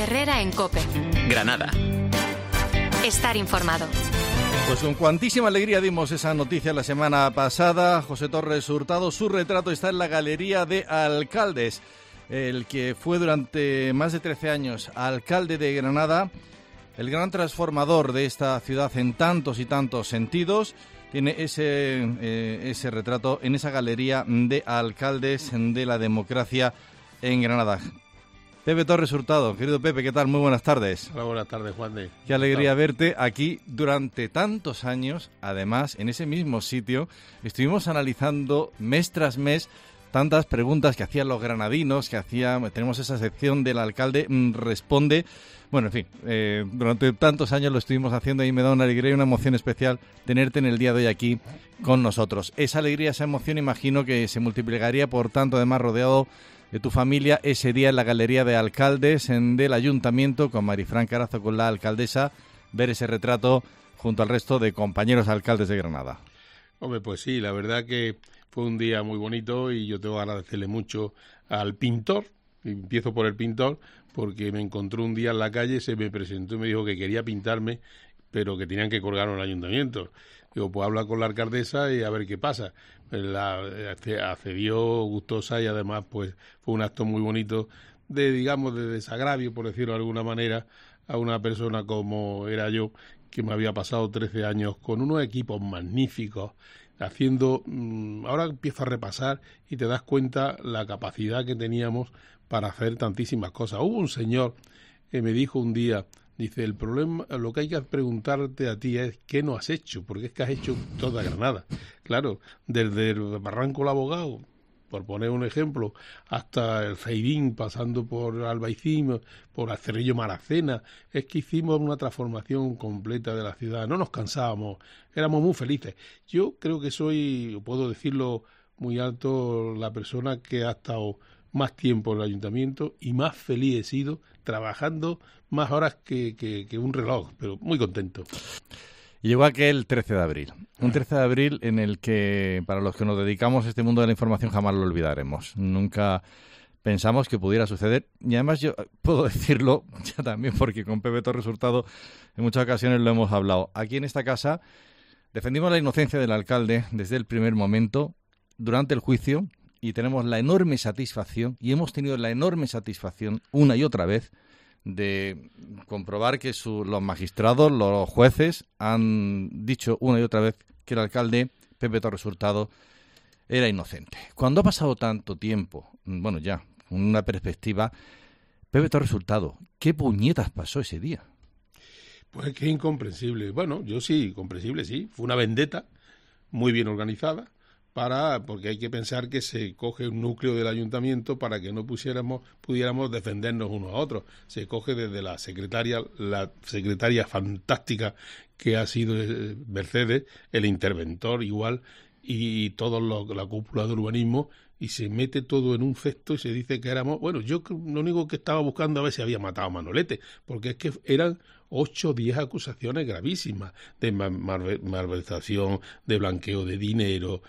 Herrera en COPE. Granada. Estar informado. Pues con cuantísima alegría dimos esa noticia la semana pasada. José Torres Hurtado, su retrato está en la Galería de Alcaldes. El que fue durante más de 13 años alcalde de Granada, el gran transformador de esta ciudad en tantos y tantos sentidos, tiene ese retrato en esa Galería de Alcaldes de la Democracia en Granada. Pepe Torres Hurtado, querido Pepe, ¿qué tal? Muy buenas tardes. Hola, buenas tardes, Juan de. Qué alegría verte aquí durante tantos años. Además, en ese mismo sitio estuvimos analizando mes tras mes tantas preguntas que hacían los granadinos, tenemos esa sección del alcalde responde. Bueno, en fin, durante tantos años lo estuvimos haciendo y me da una alegría y una emoción especial tenerte en el día de hoy aquí con nosotros. Esa alegría, esa emoción, imagino que se multiplicaría por tanto, además, rodeado de tu familia ese día en la Galería de Alcaldes del Ayuntamiento con Marifran Carazo, con la alcaldesa, ver ese retrato junto al resto de compañeros alcaldes de Granada. Hombre, pues sí, la verdad que fue un día muy bonito y yo tengo que agradecerle mucho al pintor. Empiezo por el pintor porque me encontró un día en la calle, se me presentó y me dijo que quería pintarme, pero que tenían que colgarlo en el ayuntamiento. Digo, pues habla con la alcaldesa y a ver qué pasa. Accedió gustosa y además pues fue un acto muy bonito de desagravio, por decirlo de alguna manera, a una persona como era yo, que me había pasado 13 años con unos equipos magníficos, haciendo, ahora empiezo a repasar y te das cuenta la capacidad que teníamos para hacer tantísimas cosas. Hubo un señor que me dijo un día, dice, el problema, lo que hay que preguntarte a ti es ¿qué no has hecho? Porque es que has hecho toda Granada. Claro, desde el Barranco del Abogado, por poner un ejemplo, hasta el Zaidín, pasando por Albaicín, por Cerrillo Maracena, es que hicimos una transformación completa de la ciudad. No nos cansábamos, éramos muy felices. Yo creo que soy, puedo decirlo muy alto, la persona que ha estado más tiempo en el ayuntamiento y más feliz he sido trabajando más horas que un reloj, pero muy contento. Y llegó aquel 13 de abril, un 13 de abril en el que, para los que nos dedicamos a este mundo de la información, jamás lo olvidaremos. Nunca pensamos que pudiera suceder. Y además yo puedo decirlo ya también porque con Pepe Torres Hurtado en muchas ocasiones lo hemos hablado. Aquí en esta casa defendimos la inocencia del alcalde desde el primer momento, durante el juicio, y tenemos la enorme satisfacción, y hemos tenido la enorme satisfacción una y otra vez, de comprobar que los magistrados, los jueces, han dicho una y otra vez que el alcalde Pepe Torres Hurtado era inocente. Cuando ha pasado tanto tiempo, bueno ya, con una perspectiva, Pepe Torres Hurtado, ¿qué puñetas pasó ese día? Pues que incomprensible. Bueno, yo sí, comprensible, sí. Fue una vendetta muy bien organizada, porque hay que pensar que se coge un núcleo del ayuntamiento para que no pudiéramos defendernos unos a otros. Se coge desde la secretaria fantástica que ha sido Mercedes, el interventor igual, y la cúpula de urbanismo, y se mete todo en un cesto y se dice que éramos... Bueno, yo lo único que estaba buscando a ver si había matado a Manolete, porque es que eran 8 o 10 acusaciones gravísimas de malversación, de blanqueo de dinero,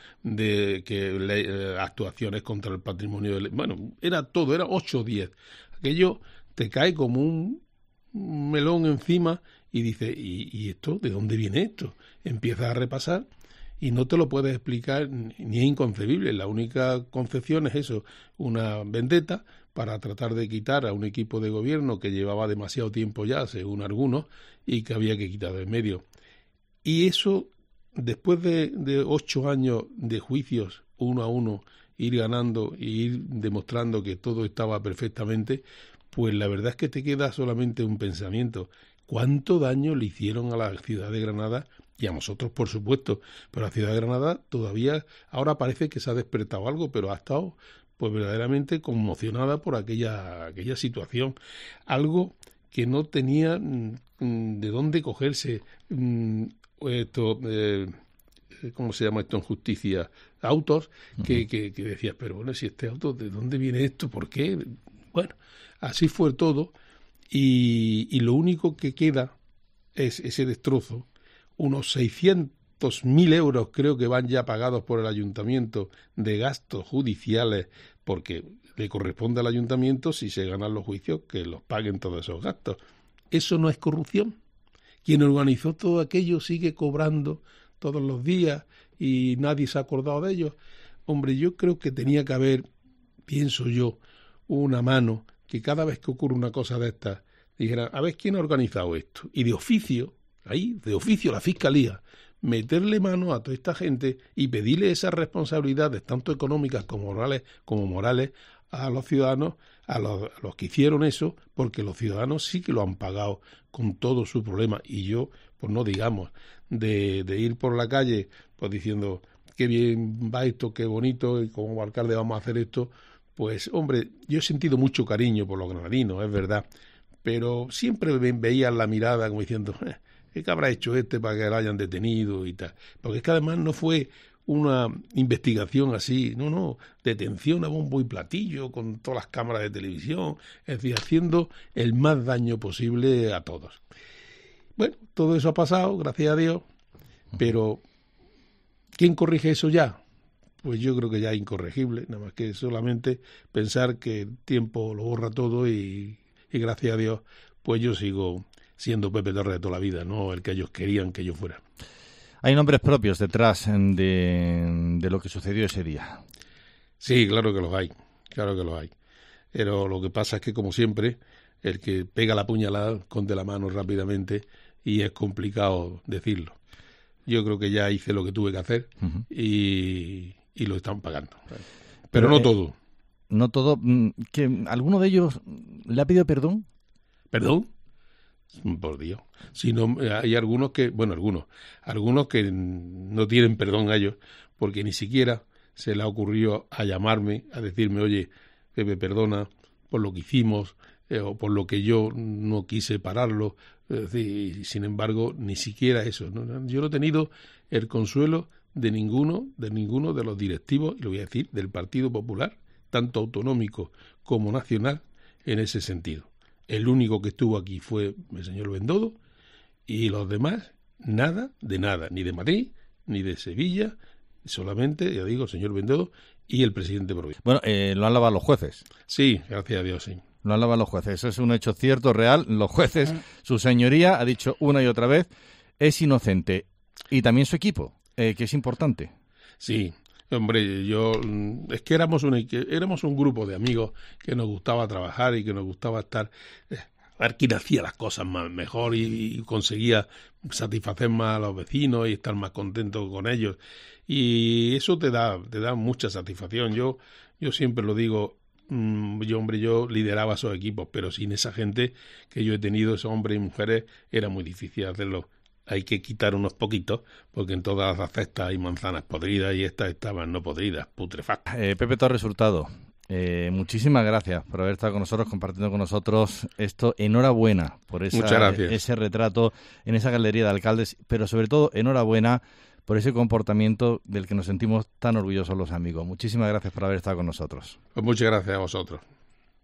de actuaciones contra el patrimonio. Bueno, era todo, era 8 o 10. Aquello te cae como un melón encima y dice, ¿y esto? ¿De dónde viene esto? Empiezas a repasar y no te lo puedes explicar, ni es inconcebible. La única concepción es eso, una vendetta para tratar de quitar a un equipo de gobierno que llevaba demasiado tiempo ya, según algunos, y que había que quitar de en medio. Y eso, después de 8 años de juicios uno a uno, ir ganando e ir demostrando que todo estaba perfectamente, pues la verdad es que te queda solamente un pensamiento. ¿Cuánto daño le hicieron a la ciudad de Granada? Y a nosotros, por supuesto, pero la ciudad de Granada todavía, ahora parece que se ha despertado algo, pero ha estado pues verdaderamente conmocionada por aquella situación. Algo que no tenía de dónde cogerse. ¿Cómo se llama esto en justicia? Autos, que decías, pero bueno, si este auto, ¿de dónde viene esto? ¿Por qué? Bueno, así fue todo, y lo único que queda es ese destrozo. Unos 600.000 euros creo que van ya pagados por el ayuntamiento de gastos judiciales, porque le corresponde al ayuntamiento, si se ganan los juicios, que los paguen todos esos gastos. ¿Eso no es corrupción? Quien organizó todo aquello sigue cobrando todos los días y nadie se ha acordado de ellos. Hombre, yo creo que tenía que haber, pienso yo, una mano que cada vez que ocurre una cosa de estas dijera, a ver, ¿quién ha organizado esto? Y de oficio, la Fiscalía, meterle mano a toda esta gente y pedirle esas responsabilidades, tanto económicas como morales, a los ciudadanos, a los que hicieron eso, porque los ciudadanos sí que lo han pagado con todo su problema. Y yo, pues no digamos, de ir por la calle pues diciendo, qué bien va esto, qué bonito, y como alcalde vamos a hacer esto, pues hombre, yo he sentido mucho cariño por los granadinos, es verdad, pero siempre veía la mirada como diciendo, ¿qué habrá hecho para que lo hayan detenido y tal? Porque es que además no fue una investigación así, no, detención a bombo y platillo con todas las cámaras de televisión, es decir, haciendo el más daño posible a todos. Bueno, todo eso ha pasado, gracias a Dios, pero ¿quién corrige eso ya? Pues yo creo que ya es incorregible, nada más que solamente pensar que el tiempo lo borra todo y gracias a Dios, pues yo sigo siendo Pepe Torres de toda la vida, no el que ellos querían que yo fuera. Hay nombres propios detrás de lo que sucedió ese día. Sí, claro que los hay. Pero lo que pasa es que, como siempre, el que pega la puñalada esconde la mano rápidamente y es complicado decirlo. Yo creo que ya hice lo que tuve que hacer y lo están pagando. Pero no todo. No todo. ¿Que alguno de ellos le ha pedido perdón? ¿Perdón? Por Dios. Si no, hay algunos que no tienen perdón a ellos, porque ni siquiera se le ha ocurrido a llamarme, a decirme, oye, Pepe, perdona por lo que hicimos, o por lo que yo no quise pararlo. Es decir, sin embargo, ni siquiera eso. Yo no he tenido el consuelo de ninguno de los directivos, y lo voy a decir, del Partido Popular, tanto autonómico como nacional, en ese sentido. El único que estuvo aquí fue el señor Bendodo y los demás, nada, ni de Madrid, ni de Sevilla, solamente, ya digo, el señor Bendodo y el presidente Provincia. Bueno, lo han lavado los jueces. Sí, gracias a Dios, sí. Lo han lavado los jueces. Eso es un hecho cierto, real. Los jueces, su señoría ha dicho una y otra vez, es inocente. Y también su equipo, que es importante. Sí. Hombre, es que éramos un grupo de amigos que nos gustaba trabajar y que nos gustaba estar, a ver quién hacía las cosas mejor y conseguía satisfacer más a los vecinos y estar más contento con ellos. Y eso te da mucha satisfacción. Yo siempre lo digo, yo lideraba esos equipos, pero sin esa gente que yo he tenido, esos hombres y mujeres, era muy difícil hacerlo. Hay que quitar unos poquitos, porque en todas las cestas hay manzanas podridas y estas estaban no podridas, putrefactas. Pepe Torres Hurtado, muchísimas gracias por haber estado con nosotros, compartiendo con nosotros esto. Enhorabuena por ese retrato en esa galería de alcaldes, pero sobre todo enhorabuena por ese comportamiento del que nos sentimos tan orgullosos los amigos. Muchísimas gracias por haber estado con nosotros. Pues muchas gracias a vosotros.